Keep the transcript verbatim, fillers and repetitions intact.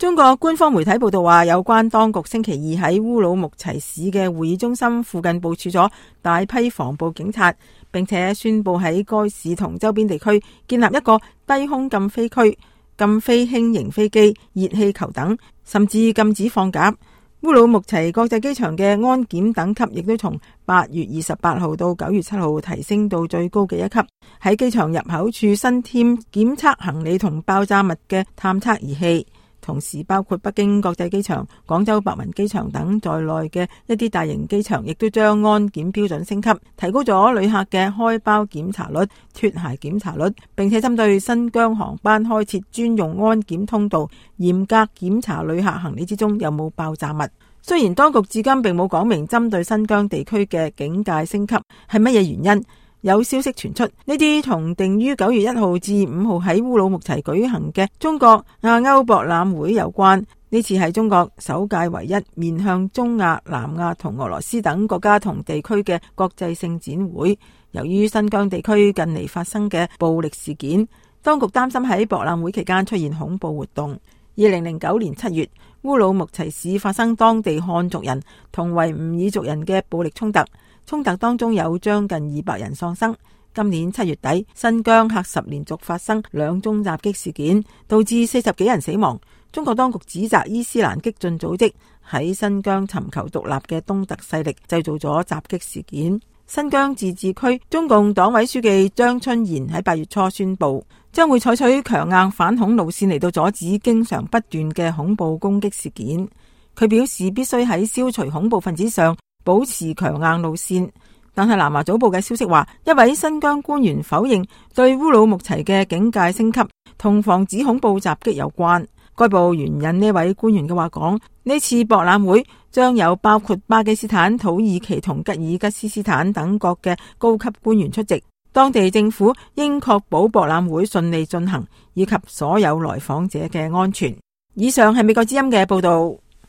中國官方媒體報道話，有關當局星期二喺烏魯木齊市嘅會議中心附近部署咗大批防暴警察，並且宣布喺該市同周邊地區建立一個低空禁飛區，禁飛輕型飛機、熱氣球等，甚至禁止放鴿。烏魯木齊國際機場嘅安檢等級亦都從八月二十八號到九月七號提升到最高嘅一級。喺機場入口處新添檢測行李同爆炸物嘅探測儀器，同時包括北京國際機場、廣州白雲機場等在內嘅一啲大型機場亦都將安檢標準升級，提高咗旅客嘅開包檢查率、脫鞋檢查率，並且針對新疆航班開設專用安檢通道，嚴格檢查旅客行李之中有冇爆炸物。雖然當局至今並冇講明針對新疆地區嘅警戒升級係乜嘢原因，有消息傳出呢啲同定於九月一號至五號喺烏魯木齊舉行嘅中國亞歐博覽會有關。呢次係中國首屆唯一面向中亞、南亞同俄羅斯等國家同地區嘅國際性展會。由於新疆地區近嚟發生嘅暴力事件，當局擔心喺博覽會期間出現恐怖活動。二零零九年七月，烏魯木齊市發生當地漢族人同維吾爾族人嘅暴力衝突，衝突當中有將近二百人喪生。今年七月底，新疆喀什連續發生兩宗襲擊事件，導致四十幾人死亡。中國當局指責伊斯蘭激進組織喺新疆尋求獨立嘅東突勢力製造咗襲擊事件。新疆自治區中共黨委書記張春賢喺八月初宣布，將會採取強硬反恐路線嚟到阻止經常不斷嘅恐怖攻擊事件。佢表示必須喺消除恐怖分子上保持強硬路線。但係南華早報嘅消息話，一位新疆官員否認對烏魯木齊嘅警戒升級同防止恐怖襲擊有關。該報援引呢位官員嘅話講，呢次博覽會將有包括巴基斯坦、土耳其同吉爾吉斯斯坦等國嘅高級官員出席。當地政府應確保博覽會順利進行，以及所有來訪者嘅安全。以上係美國之音嘅報道。